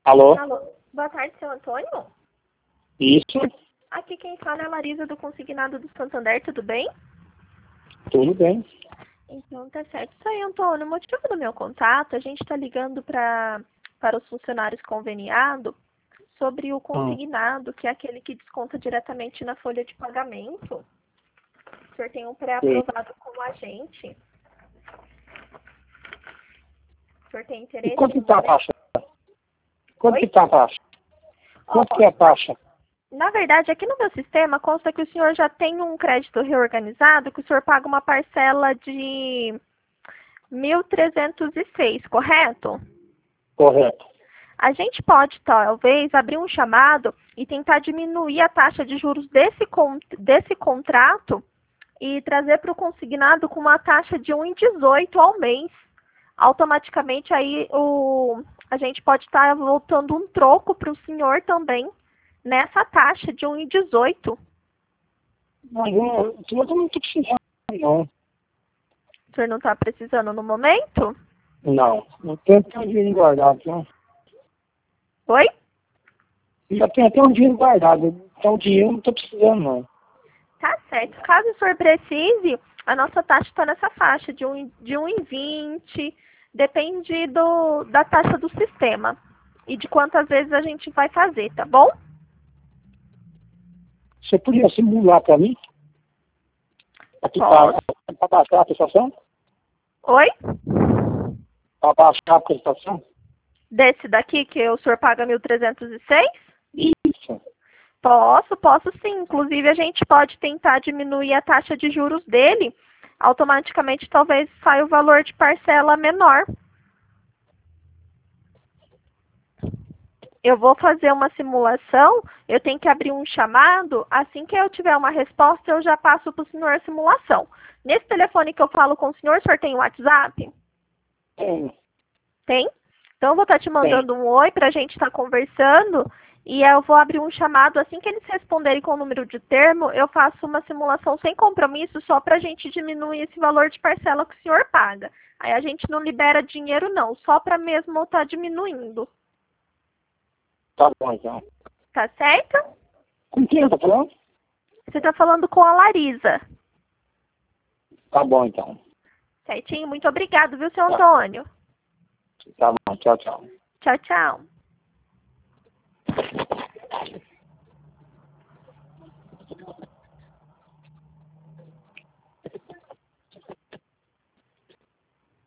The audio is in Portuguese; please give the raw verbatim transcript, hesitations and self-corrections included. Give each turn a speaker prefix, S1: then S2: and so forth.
S1: Alô?
S2: Alô, boa tarde, seu Antônio.
S1: Isso,
S2: Aqui quem fala é a Larisa do Consignado do Santander, tudo bem?
S1: tudo bem.
S2: Então tá certo. Isso aí, Antônio, o motivo do meu contato, a gente está ligando pra, para os funcionários conveniados sobre o
S1: Hum,
S2: consignado, que é aquele que desconta diretamente na folha de pagamento. O senhor tem um
S1: sei.
S2: pré-aprovado com a gente. O senhor tem
S1: E
S2: interesse
S1: quanto
S2: no
S1: que tá a
S2: momento?
S1: taxa? Quanto
S2: Oi?
S1: que tá a taxa?
S2: Ó,
S1: Quanto que é a taxa?
S2: na verdade, aqui no meu sistema consta que o senhor já tem um crédito reorganizado, que o senhor paga uma parcela de mil trezentos e seis, correto?
S1: Correto.
S2: A gente pode, talvez, abrir um chamado e tentar diminuir a taxa de juros desse, con- desse contrato e trazer para o consignado com uma taxa de um vírgula dezoito ao mês. Automaticamente, aí, o, a gente pode estar voltando um troco para o senhor também nessa taxa de um vírgula dezoito.
S1: Mas eu, eu não tô precisando, não.
S2: O senhor não está precisando no momento?
S1: Não, não tenho até um dinheiro guardado, não.
S2: Oi?
S1: Já tenho até um dinheiro guardado, então o dinheiro eu não tô precisando, não.
S2: Tá certo. Caso o senhor precise, a nossa taxa está nessa faixa de um, de um vírgula vinte. Depende do, da taxa do sistema e de quantas vezes a gente vai fazer, tá bom?
S1: Você podia simular para mim? Aqui
S2: Posso.
S1: para baixar a prestação?
S2: Oi?
S1: Para baixar a prestação?
S2: Desse daqui que o senhor paga mil trezentos e seis?
S1: Isso.
S2: Posso, posso sim. Inclusive, a gente pode tentar diminuir a taxa de juros dele. Automaticamente, talvez saia o valor de parcela menor. Eu vou fazer uma simulação, eu tenho que abrir um chamado, assim que eu tiver uma resposta, eu já passo para o senhor a simulação. Nesse telefone que eu falo com o senhor, o senhor tem um WhatsApp?
S1: Tem,
S2: Tem? Então eu vou estar te
S1: tem.
S2: mandando um oi para a gente estar conversando e eu vou abrir um chamado, assim que eles responderem com o número de termo, eu faço uma simulação sem compromisso só para a gente diminuir esse valor de parcela que o senhor paga. Aí a gente não libera dinheiro não, só para mesmo estar diminuindo.
S1: Tá bom, então.
S2: Tá certo?
S1: Com quem eu tô falando?
S2: Você está falando com a Larisa.
S1: Tá bom, então.
S2: Certinho? Muito obrigado, viu, seu
S1: Tá,
S2: Antônio?
S1: tá bom, tchau, tchau.
S2: Tchau, tchau.